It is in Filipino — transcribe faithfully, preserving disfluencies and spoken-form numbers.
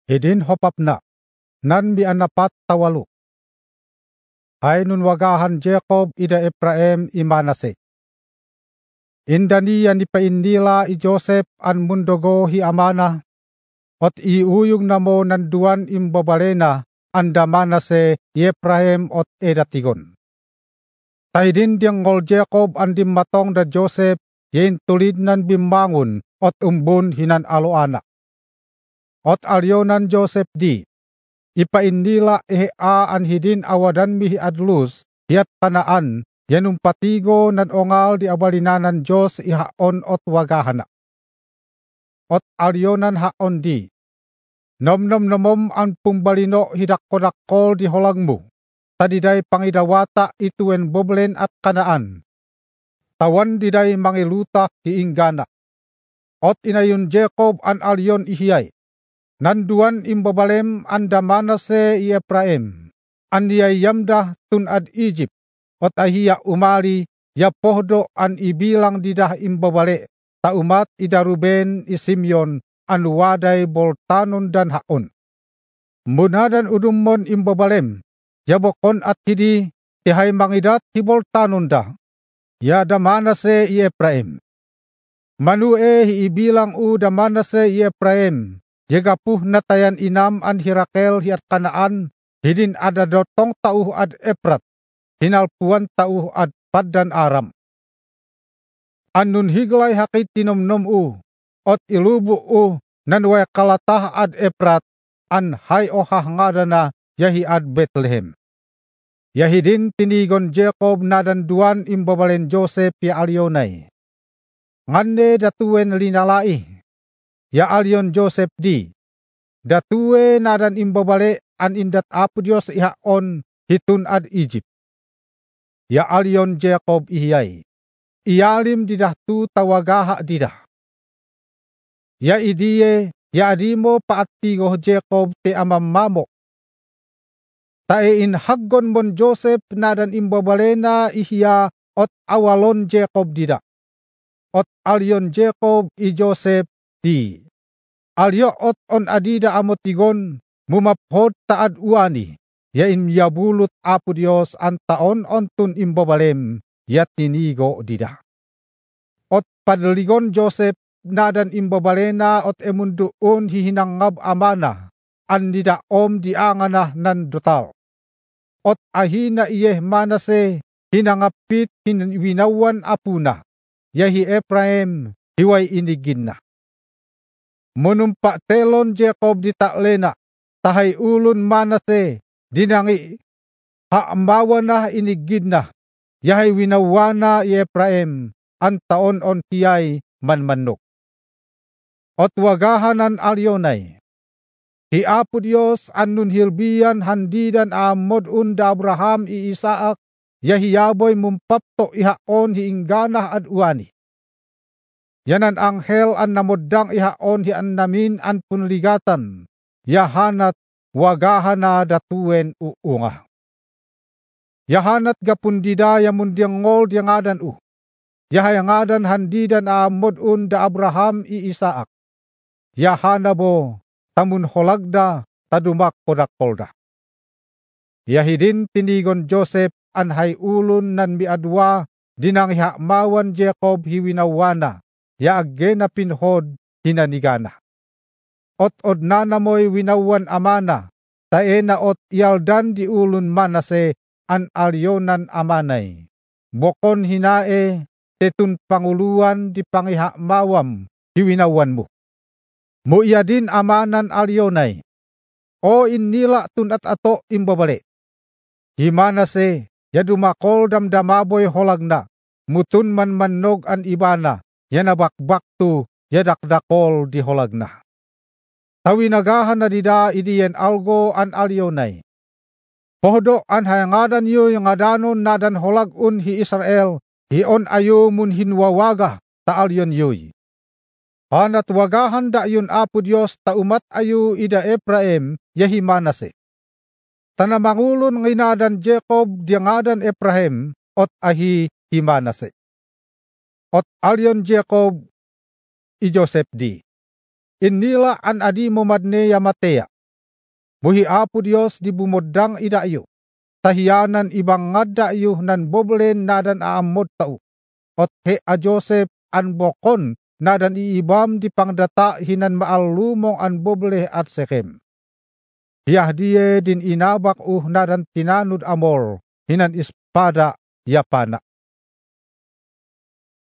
Hidin hopapna, nan mi anapat tawalu. Ay nun wagahan Jacob ida Ephraim i Manase. Indaniya ni painila i Joseph an mundogo hi amana, ot iuyong namo nanduan imbabalena anda Manase i Ephraim ot edatigon. Taidin diyang ngol Jacob an matong da Joseph yen tulid nan bimangon ot umbun hinan aloana. Ot alyonan Joseph di, ipainila ehe a an hidin awadan mihi adlus hiat Kanaan yanum patigo nan ongal di abalinanan Diyos ihaon ot wagahana. Ot alyonan haon di, nom nom nomom an pumbalino hidakko-dakkol di holagmu, tadiday pangidawata ituen boblen at Kanaan. Tawan diday mangiluta hiinggana. Ot inayon Jacob an alyon ihiyay, nanduan imbabalem anda Manase i Ephraim, andiyay yamda tun ad Egypt, ot ahiya umali ya pohdo an ibilang didah imbabale, ta umat ida Ruben i Simeon an waday boltanon dan haon. Munadan udummon imbabalem, yabokon at hidi tihay mangidat hi boltanon da, ya da Manase i Ephraim. Manue hi ibilang u da Manase i Ephraim, yagapuh natayan inam an hirakel hiat Kanaan, hidin ada dotong tauh ad Efrat, hinalpuan tauh ad Paddan Aram. Anun higlay hakit tinomnom u, ot ilubu u nanwe kalatah ad Efrat, an hay ohah ngadana yahi ad Bethlehem. Yahidin tinigon Jacob nadan duan imbabalen Joseph ya alyonay. Ngande datuen linalai, ya alyon Joseph di, datue nadan imbabale an indat apu Dios ihaon hitun ad Egypt. Ya alyon Jacob ihiyay, iyalim didah tu tawagaha didah. Ya idiye, ya adimo paatigo Jacob te amamamok. Taein haggon mon Joseph nadan imbabalena ihiya ot awalon Jacob dida. Ot alyon Jacob i Joseph di. Alyo ot on adida amotigon, mumaphod taad uani, yain yabulut apu Dios an taon ontun imbabalem, yat tinigo dida. Ot padaligon Joseph nadan imbabalena ot emunduun hihinangab amana, an dida om diangana nan dotal. Ot ahina iyeh Manase, hinangapit hinwinawan apuna, yahi Ephraim, hiway inigin na. Munumpa telon Jacob di taklena, tahay ulun Manase, dinangi, haambawa na inigin na, yahay winawana i Ephraim, ang taon on tiyay manmanok. Ot wagahanan alyonay, hi Apo Dios anun hilbiyan handidan amod unda Abraham i Isaac, yahiyaboy mumpapto ihaon hiinggana ad uani. Yanan anghel an namoddang ihaon hi annamin an punligatan, yahanat wagahana datuen uunga. Yahanat gapundida yamundiang ngol diangadan u, yahay ngadan handidan amod unda Abraham i Isaac. Yahanabo tamun holagda tadumak kodakolda. Yahidin tinigon Joseph an hay ulun nan miadwa dinang ihakmawan Jacob hiwinawana, ya agena pinhod hinanigana. Ot od nanamoy winawan amana, taena ot yaldan di ulun Manase an alyonan amanay. Bokon hinae tetun panguluan di pangihakmawam hiwinawan mo. Muiyadin amanan alyonay, o inila tunat ato imbabale. Himanase, yadumakol damdamaboy holagna, mutun man mannog an ibana, yanabakbaktu yadakdakol di holagna. Tawinagahan na dida idiyen algo an alyonay. Pohdo an hayangadan yu yung adanon nadan holagun hi Israel, hion ayo mun hinwawaga ta alyon yuy. Hanat wagahan da yun Apo Dios ta umat ayu ida Ephraim yahi Manase. Tanamangulon nginadan Jacob diangadan Ephraim ot ahi hi Manase. Ot alyon Jacob i Joseph di. Inila an adi mo madne ya Matea, Buhi Apo Dios di bumodang idayo. Tahiyanan ibang ngaddayo nan boblen nadan aamod tao. Ot he a Joseph an bokon nadan iibam di pangdata hinan maalumong an boble at Sekem. Yahdiye din inabak uh nadan tinanud Amor hinan ispada yapana.